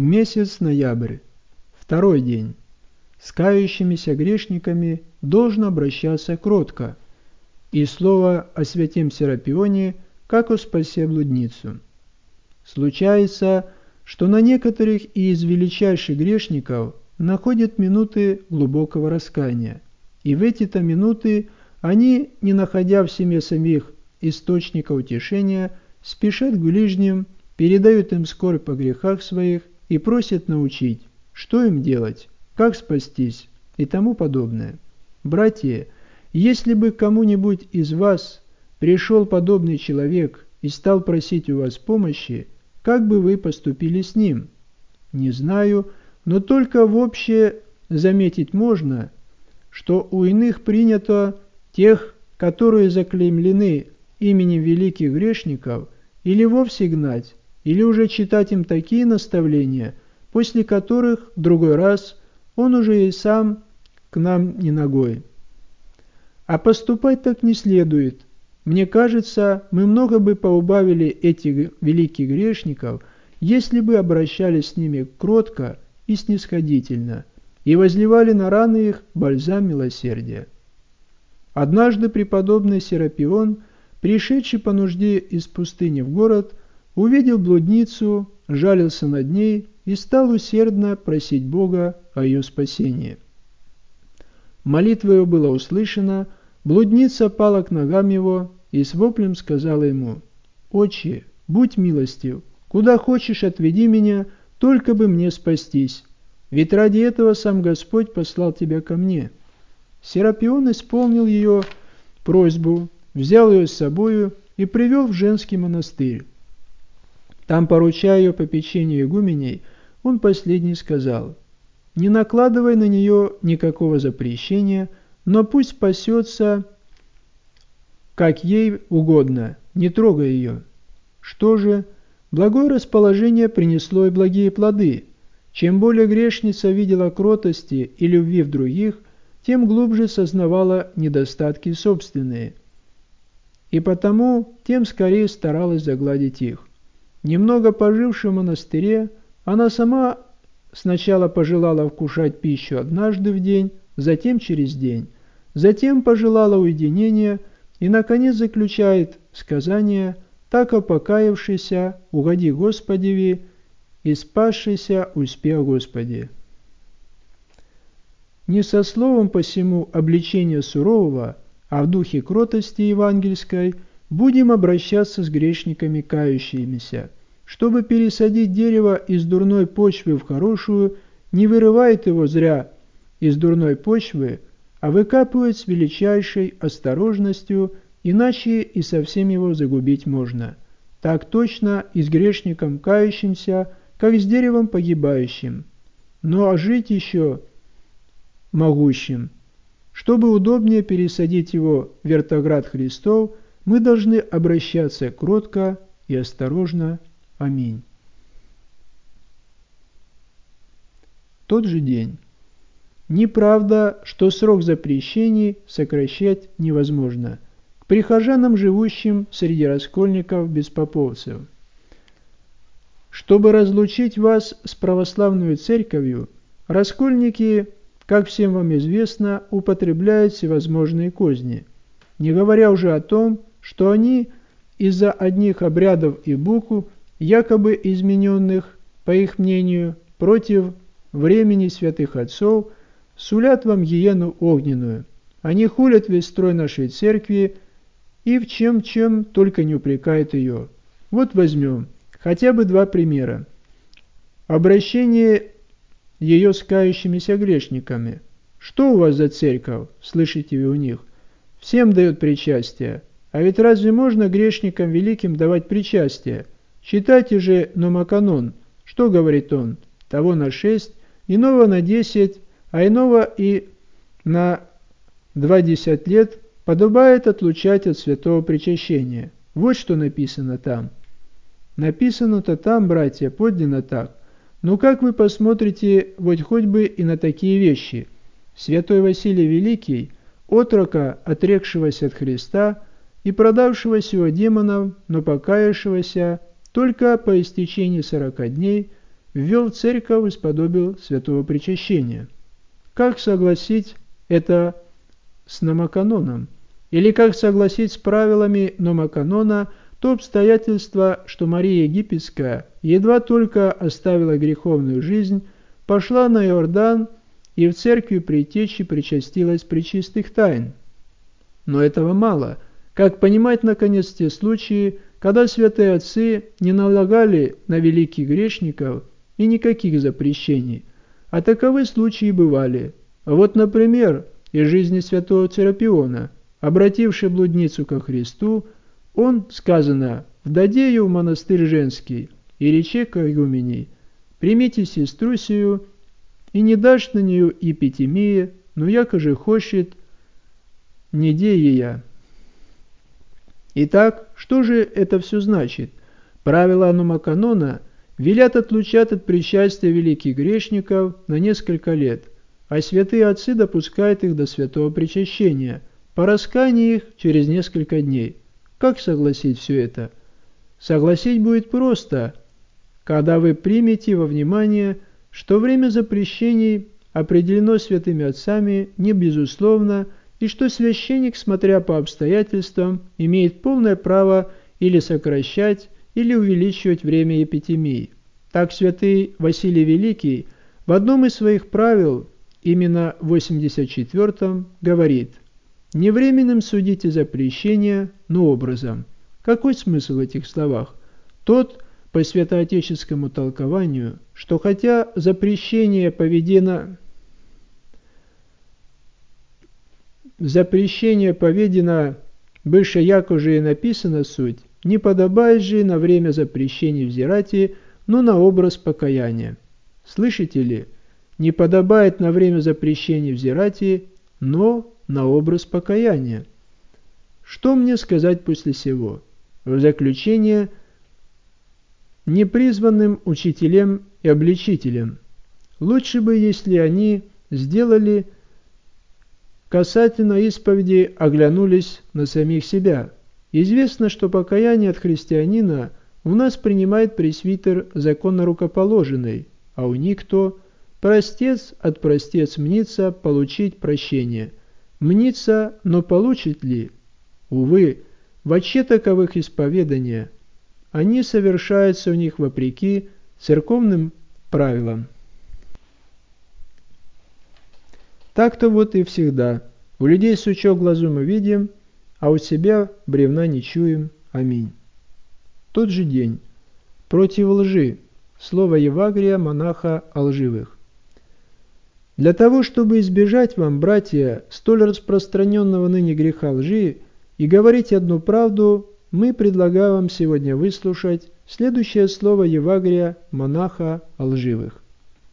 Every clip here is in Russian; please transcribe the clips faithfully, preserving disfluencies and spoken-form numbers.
Месяц ноябрь. Второй день. С кающимися грешниками должно обращаться кротко. И слово о святем Серапионе, как о спасе блудницу. Случается, что на некоторых из величайших грешников находят минуты глубокого раскаяния, и в эти-то минуты они, не находя в себе самих источника утешения, спешат к ближним, передают им скорбь о грехах своих и просят научить, что им делать, как спастись и тому подобное. Братья, если бы кому-нибудь из вас пришел подобный человек и стал просить у вас помощи, как бы вы поступили с ним? Не знаю, но только в общее заметить можно, что у иных принято тех, которые заклеймлены именем великих грешников, или вовсе гнать, или уже читать им такие наставления, после которых в другой раз он уже и сам к нам не ногой. А поступать так не следует. Мне кажется, мы много бы поубавили этих великих грешников, если бы обращались с ними кротко и снисходительно, и возливали на раны их бальзам милосердия. Однажды преподобный Серапион, пришедший по нужде из пустыни в город, увидел блудницу, жалился над ней и стал усердно просить Бога о ее спасении. Молитва его была услышана, блудница пала к ногам его и с воплем сказала ему: «Отче, будь милостив, куда хочешь отведи меня, только бы мне спастись, ведь ради этого сам Господь послал тебя ко мне». Серапион исполнил ее просьбу, взял ее с собою и привел в женский монастырь. Там, поручая ее попечению игуменей, он последний сказал: «Не накладывай на нее никакого запрещения, но пусть пасется, как ей угодно, не трогай ее». Что же? Благое расположение принесло и благие плоды. Чем более грешница видела кротости и любви в других, тем глубже сознавала недостатки собственные, и потому тем скорее старалась загладить их. Немного поживши в монастыре, она сама сначала пожелала вкушать пищу однажды в день, затем через день, затем пожелала уединения и, наконец, заключает сказание: «Так опокаявшийся, угоди Господеви, и спасшийся, успе о Господе». Не со словом посему обличения сурового, а в духе кротости евангельской будем обращаться с грешниками кающимися, чтобы пересадить дерево из дурной почвы в хорошую, не вырывает его зря из дурной почвы, а выкапывает с величайшей осторожностью, иначе и совсем его загубить можно. Так точно и с грешником кающимся, как с деревом погибающим. Но а жить еще могущим. Чтобы удобнее пересадить его в вертоград Христов, мы должны обращаться кротко и осторожно. Аминь. Тот же день. Неправда, что срок запрещений сокращать невозможно. К прихожанам, живущим среди раскольников-беспоповцев. Чтобы разлучить вас с православной церковью, раскольники, как всем вам известно, употребляют всевозможные козни, не говоря уже о том, что они из-за одних обрядов и букв, якобы измененных, по их мнению, против времени святых отцов, сулят вам гиену огненную. Они хулят весь строй нашей церкви и в чем-чем только не упрекают ее. Вот возьмем хотя бы два примера. Обращение ее с кающимися грешниками. Что у вас за церковь, слышите вы у них? Всем дает причастие. А ведь разве можно грешникам великим давать причастие? Читайте же Номоканон. Что говорит он? Того на шесть, иного на десять, а иного и на двадцать лет подобает отлучать от святого причащения. Вот что написано там. Написано-то там, братья, подлинно так. Но как вы посмотрите вот хоть бы и на такие вещи? Святой Василий Великий, отрока, отрекшегося от Христа и продавшегося у демонов, но покаявшегося только по истечении сорока дней, ввел в церковь и сподобил святого причащения. Как согласить это с номоканоном? Или как согласить с правилами номоканона то обстоятельство, что Мария Египетская едва только оставила греховную жизнь, пошла на Иордан и в церкви Предтечи причастилась пречистых тайн? Но этого мало. Как понимать, наконец, те случаи, когда святые отцы не налагали на великих грешников и никаких запрещений? А таковы случаи бывали. Вот, например, из жизни святого Серапиона. Обративший блудницу ко Христу, он, сказано, «вдаде ее в монастырь женский, и рече к игумени, примите сестру сию, и не дашь на нее епитемии, но яко же хочет, не де ея». Итак, что же это все значит? Правила номоканона велят отлучать от причастия великих грешников на несколько лет, а святые отцы допускают их до святого причащения, по раскаянии их через несколько дней. Как согласить все это? Согласить будет просто, когда вы примете во внимание, что время запрещений определено святыми отцами не безусловно, и что священник, смотря по обстоятельствам, имеет полное право или сокращать, или увеличивать время епитемии. Так святый Василий Великий в одном из своих правил, именно в восемьдесят четвёртом, говорит: «Не временным судите запрещение, но образом». Какой смысл в этих словах? Тот, по святоотеческому толкованию, что хотя запрещение поведено, запрещение поведено быше яко же и написано суть, не подобает же на время запрещений взирать, но на образ покаяния. Слышите ли? Не подобает на время запрещений взирать, но на образ покаяния. Что мне сказать после сего? В заключение непризванным учителям и обличителям: лучше бы, если они сделали касательно исповеди, оглянулись на самих себя. Известно, что покаяние от христианина у нас принимает пресвитер законно рукоположенный, а у них кто? Простец от простец мнится получить прощение. Мнится, но получит ли? Увы, воче таковых исповедания, они совершаются у них вопреки церковным правилам. Так-то вот и всегда. У людей сучок глазу мы видим, а у себя бревна не чуем. Аминь. Тот же день. Против лжи. Слово Евагрия монаха о лживых. Для того, чтобы избежать вам, братья, столь распространенного ныне греха лжи и говорить одну правду, мы предлагаем вам сегодня выслушать следующее слово Евагрия монаха о лживых.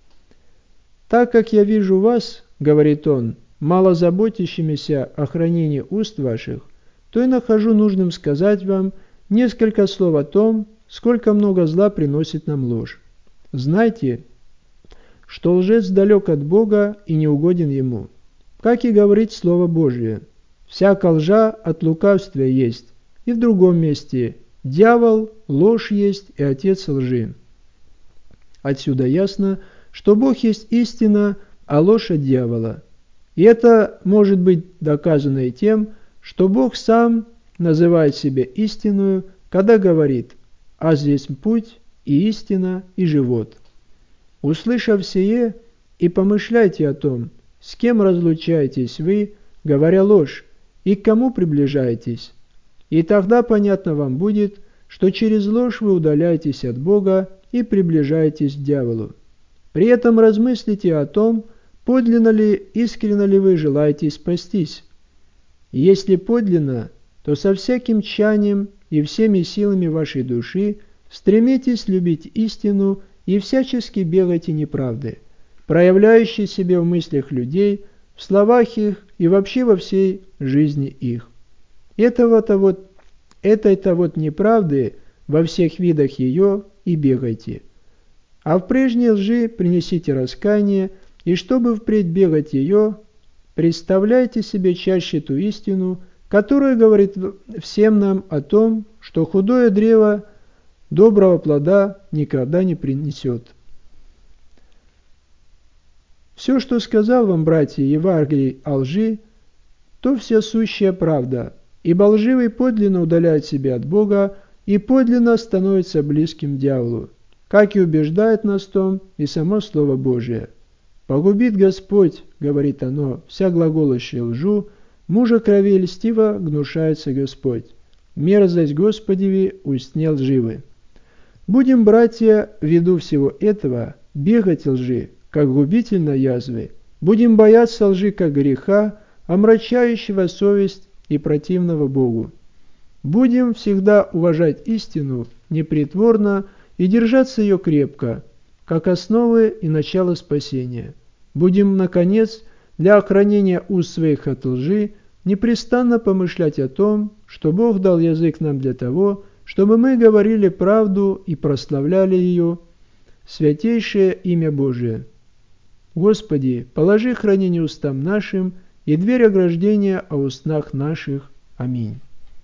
«Так как я вижу вас, — говорит он, — мало заботящимися о хранении уст ваших, то и нахожу нужным сказать вам несколько слов о том, сколько много зла приносит нам ложь. Знайте, что лжец далек от Бога и не угоден Ему. Как и говорит Слово Божие, всяка лжа от лукавства есть, и в другом месте дьявол, ложь есть и отец лжи. Отсюда ясно, что Бог есть истина, а ложь от дьявола. И это может быть доказано и тем, что Бог сам называет себя истинную, когда говорит: «А здесь путь, и истина, и живот». Услышав сие, и помышляйте о том, с кем разлучаетесь вы, говоря ложь, и к кому приближаетесь. И тогда понятно вам будет, что через ложь вы удаляетесь от Бога и приближаетесь к дьяволу. При этом размыслите о том, подлинно ли, искренно ли вы желаете спастись. И если подлинно, то со всяким тщанием и всеми силами вашей души стремитесь любить истину и всячески бегайте неправды, проявляющей себя в мыслях людей, в словах их и вообще во всей жизни их. Этого-то вот, этой-то вот неправды во всех видах ее и бегайте. А в прежней лжи принесите раскаяние, и чтобы впредь бегать ее, представляйте себе чаще ту истину, которая говорит всем нам о том, что худое древо доброго плода никогда не принесет. Все, что сказал вам, братья, Евангелий о лжи, то вся сущая правда, ибо лживый подлинно удаляет себя от Бога и подлинно становится близким дьяволу, как и убеждает нас в том и само Слово Божие. «Погубит Господь, — говорит оно, — вся глаголущая лжу, мужа крови льстиво гнушается Господь. Мерзость Господеви устне лживы». Будем, братья, ввиду всего этого бегать лжи, как губительной язвы. Будем бояться лжи, как греха, омрачающего совесть и противного Богу. Будем всегда уважать истину непритворно и держаться ее крепко, как основы и начало спасения. Будем, наконец, для охранения уст своих от лжи, непрестанно помышлять о том, что Бог дал язык нам для того, чтобы мы говорили правду и прославляли ее, святейшее имя Божие. Господи, положи хранение устам нашим и дверь ограждения о устнах наших. Аминь.